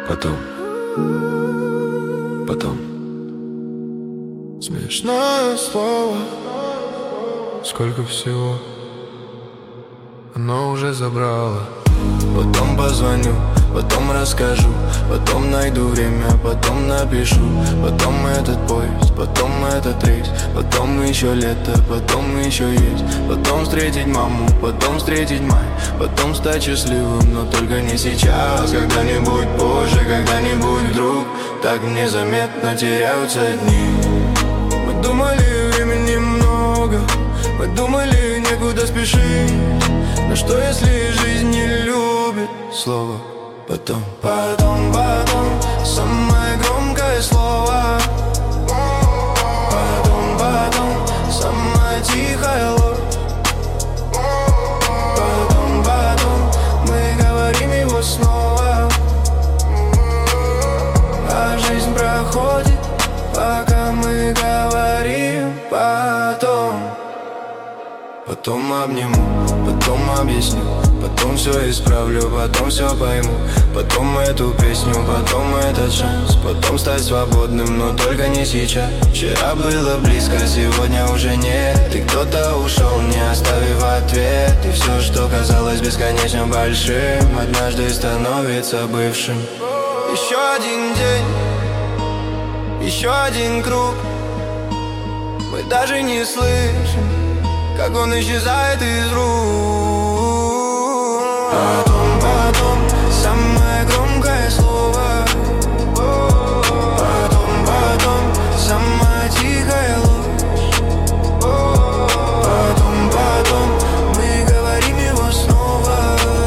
Потом. Смешное слово, сколько всего оно уже забрало. Потом позвоню, потом расскажу, потом найду время, потом напишу. Потом этот поезд, потом этот рейс, потом еще лето, потом еще есть. Потом встретить маму, потом встретить май, потом стать счастливым, но только не сейчас. Когда-нибудь позже, когда-нибудь вдруг так незаметно теряются дни. Мы думали, времени много, мы думали, некуда спешить. Но что если жизнь не любит слово потом? Потом, самое громкое слово. Потом, самая тихая ложь. Потом, мы говорим его снова. А жизнь проходит, пока мы говорим потом. Потом обниму, потом объясню, потом все исправлю, потом все пойму. Потом эту песню, потом этот шанс, потом стать свободным, но только не сейчас. Вчера было близко, сегодня уже нет. И кто-то ушел, не оставив ответ. И все, что казалось бесконечно большим, однажды становится бывшим. Еще один день, еще один круг. Мы даже не слышим, как он исчезает из рук. Потом, самое громкое слово. Потом, самая тихая ложь. Потом, мы говорим его снова.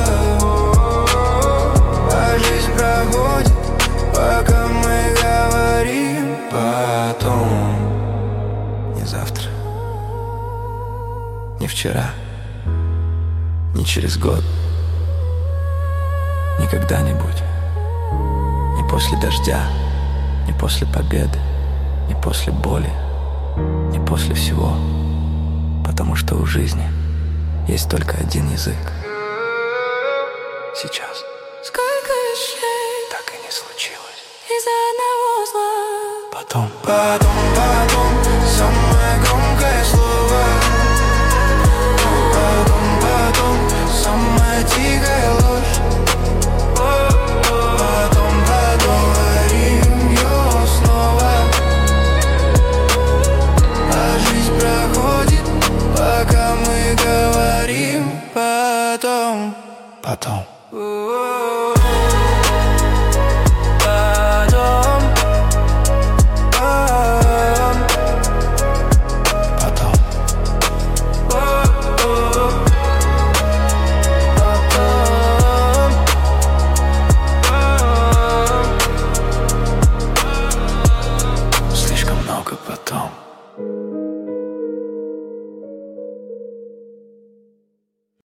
А жизнь проходит, пока мы говорим потом. Не завтра, не вчера, не через год, не когда-нибудь, не после дождя, не после победы, не после боли, не после всего. Потому что у жизни есть только один язык. Сейчас. Сколько вещей Так и не случилось. из-за одного зла. Потом, самое громкое слово. Потом, самая тихая ложь. Потом, говорим ее снова. А жизнь проходит, пока мы говорим потом.